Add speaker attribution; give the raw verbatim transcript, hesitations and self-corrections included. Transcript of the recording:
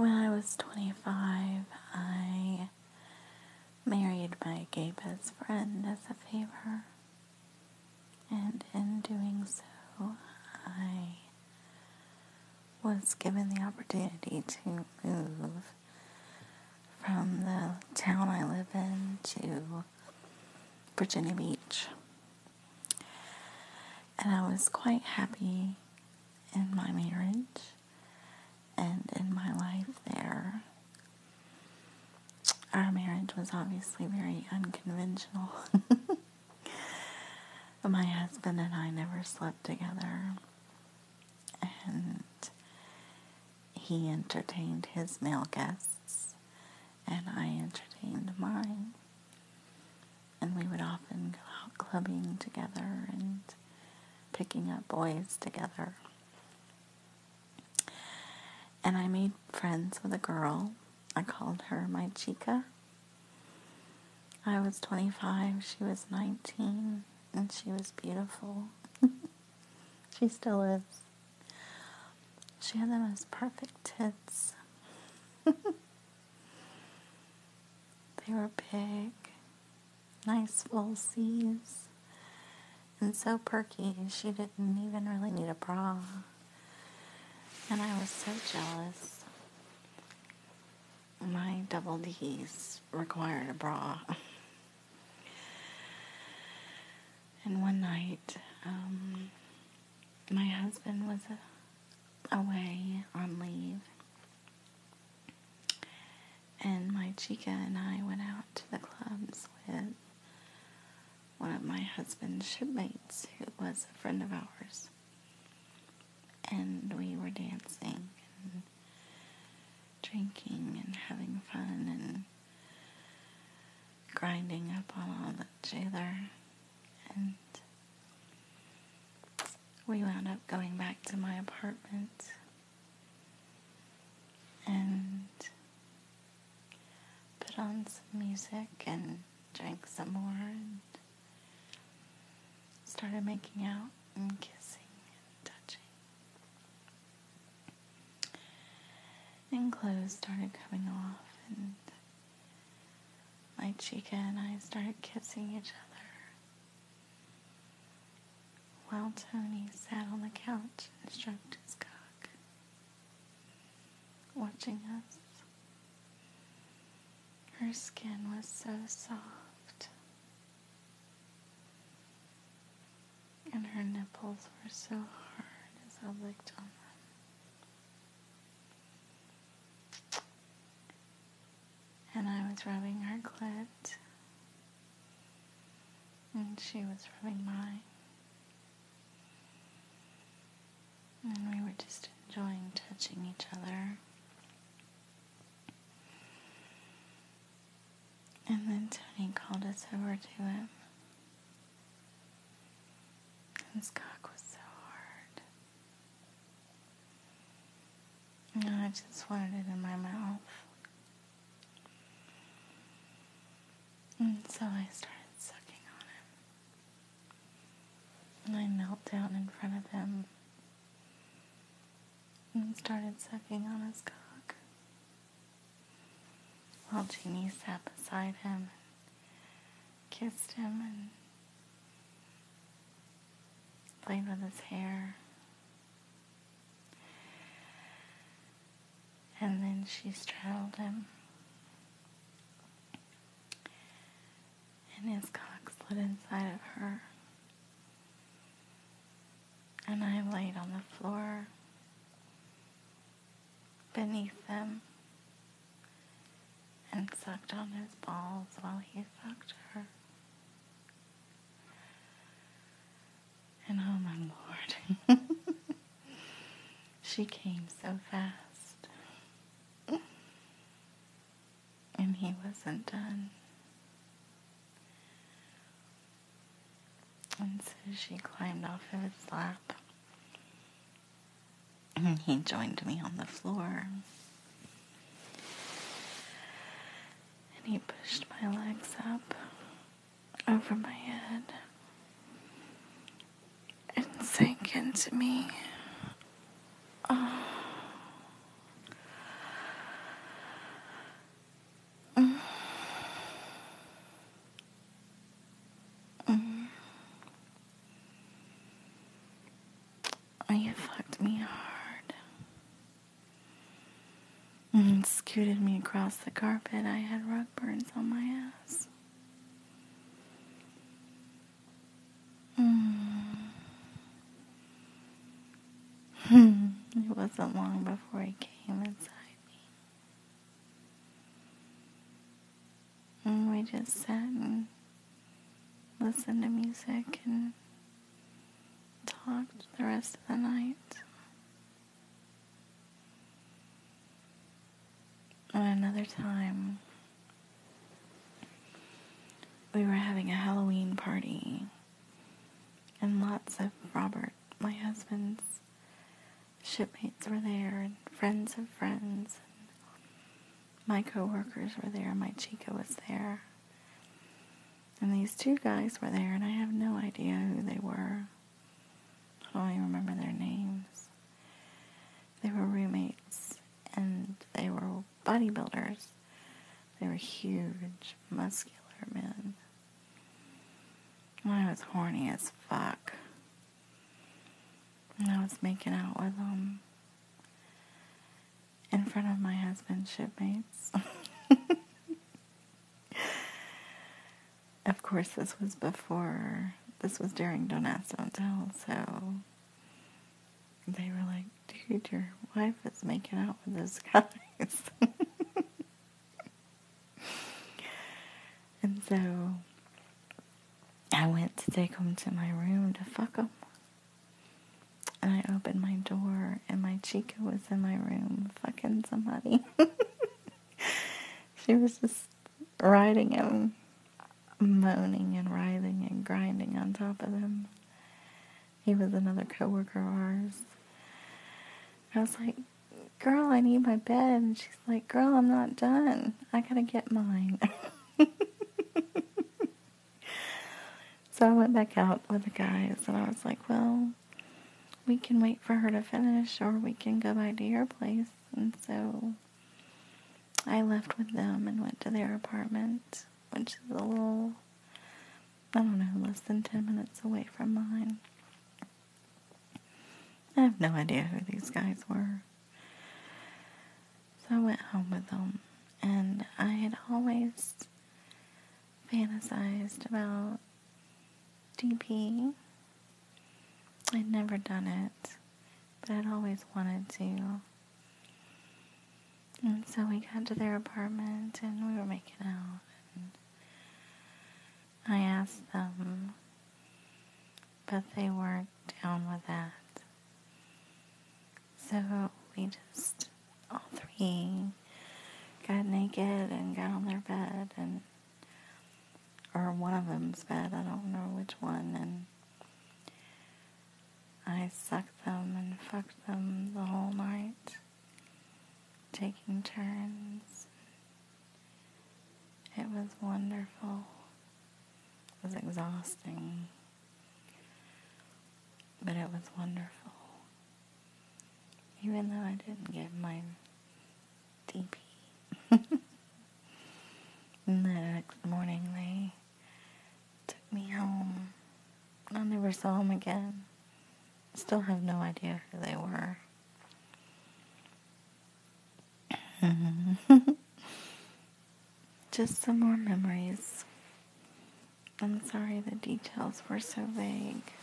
Speaker 1: When I was twenty-five, I married my gay best friend as a favor. And in doing so, I was given the opportunity to move from the town I live in to Virginia Beach. And I was quite happy in my marriage and in my life there. Our marriage was obviously very unconventional. My husband and I never slept together, and he entertained his male guests, and I entertained mine. And we would often go out clubbing together and picking up boys together. And I made friends with a girl. I called her my chica. I was twenty-five, she was nineteen, and she was beautiful. She still is. She had the most perfect tits. They were big, nice full C's, and so perky she didn't even really need a bra. And I was so jealous. My double D's required a bra. And one night, um, my husband was uh, away on leave. And my chica and I went out to the clubs with one of my husband's shipmates, who was a friend of ours. And we were dancing and drinking and having fun and grinding up on each other. And we wound up going back to my apartment and put on some music and drank some more and started making out and kissing and touching. And clothes started coming off, and my chica and I started kissing each other while Tony sat on the couch and stroked his cock, watching us. Her skin was so soft, and her nipples were so hard as I licked on them. And I was rubbing her clit, and she was rubbing mine. And we were just enjoying touching each other. And then Tony called us over to him. His cock was so hard. And I just wanted it in my mouth. And so I started sucking on him. And I knelt down in front of him and started sucking on his cock, while Jeannie sat beside him and kissed him and played with his hair. And then she straddled him, and his cock slid inside of her. And I laid on the floor beneath them and sucked on his balls while he fucked her. And oh my Lord, she came so fast. And he wasn't done. And so she climbed off of his lap. And he joined me on the floor. And he pushed my legs up over my head and sank into me. Oh. He fucked me hard. And scooted me across the carpet. I had rug burns on my ass. Mm. It wasn't long before he came inside me. And we just sat and listened to music and talked the rest of the night. And another time, we were having a Halloween party, and lots of Robert, my husband's shipmates were there, and friends of friends, and my coworkers were there, my chica was there, and these two guys were there, and I have no idea who they were. I don't even remember their names. They were roommates, and they were bodybuilders. They were huge, muscular men. I was horny as fuck. And I was making out with them in front of my husband's shipmates. Of course, this was before, this was during Don't Ask, Don't Tell, so they were like, dude, your wife is making out with those guys. And so I went to take them to my room to fuck them. And I opened my door, and my chica was in my room fucking somebody. She was just riding him, moaning and writhing and grinding on top of him. He was another coworker of ours. I was like, girl, I need my bed. And she's like, girl, I'm not done. I gotta get mine. So I went back out with the guys, and I was like, well, we can wait for her to finish, or we can go by to your place. And so I left with them and went to their apartment, which is a little, I don't know, less than ten minutes away from mine. I have no idea who these guys were. So I went home with them, and I had always fantasized about D P. I'd never done it, but I'd always wanted to. And so we got to their apartment, and we were making out, and I asked them, but they weren't down with that. So we just, all three, got naked and got on their bed, and or one of them's bed, I don't know which one, and I sucked them and fucked them the whole night, taking turns. It was wonderful. It was exhausting, but it was wonderful. Even though I didn't get my D P. And the next morning they took me home. I never saw them again. Still have no idea who they were. Just some more memories. I'm sorry the details were so vague.